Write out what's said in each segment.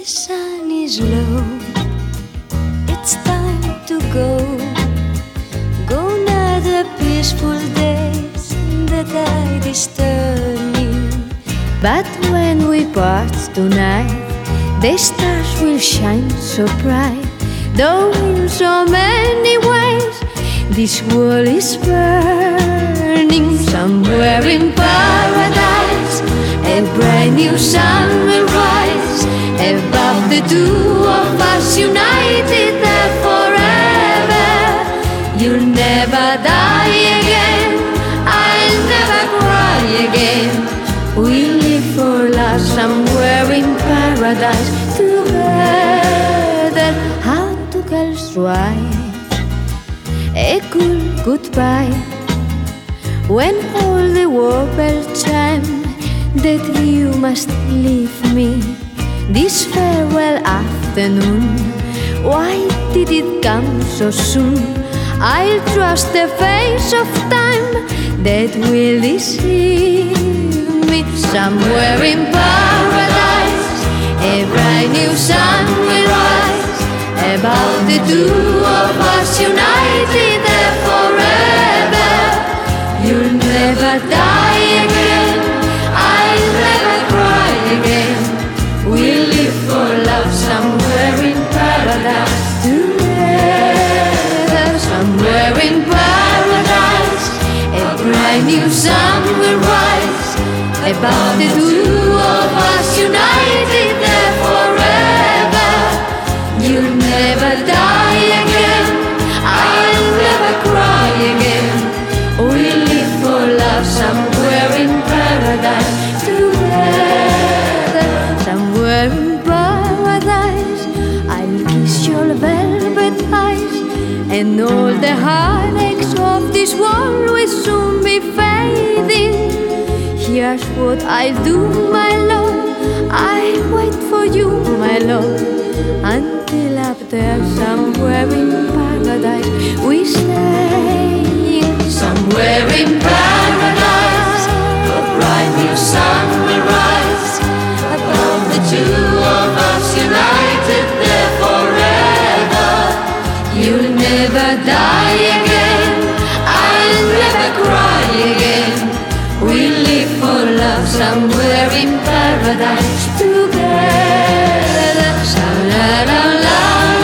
sun is low, it's time to go. Go now the peaceful days, the tide is turning. But when we part tonight, the stars will shine so bright. Though in so many ways this world is burning, somewhere in paradise a bright new sun will rise. Above the two of us united there forever. You'll never die again, I'll never cry again. We live for love somewhere in paradise together. How to girls write a cool goodbye when all the world bells chime that you must leave me this farewell afternoon. Why did it come so soon? I'll trust the face of time that will deceive me. Somewhere in paradise a bright new sun will rise. Above the two of us united there forever. You'll never die again, I'll never cry again. We'll live for love somewhere in paradise together. Somewhere in paradise a bright new sun will rise. Above the two of us united there forever. You'll never die again, I'll never cry again. We'll live for love somewhere in paradise together. Somewhere in paradise I'll kiss your velvet eyes, and all the heartaches of this world will soon be fading. Here's what I'll do, my love, I'll wait for you, my love, until up there somewhere in paradise we stay. Somewhere in paradise a bright new sun will rise. Above the two of us united there forever. You'll never die again, I'll never cry again. We'll live for love somewhere in paradise together. Sha-la-la-la.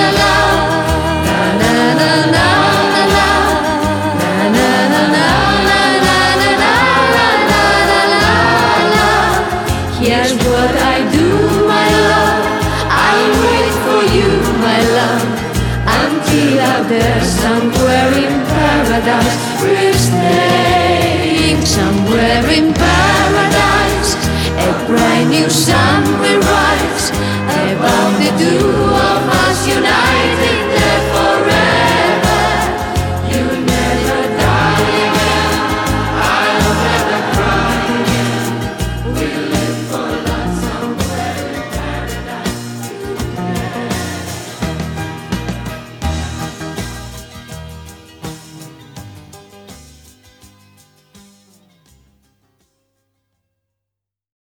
Here's what I do, my love, I'll wait for you, my love, until out there somewhere in paradise we're staying. Somewhere in paradise a bright new sun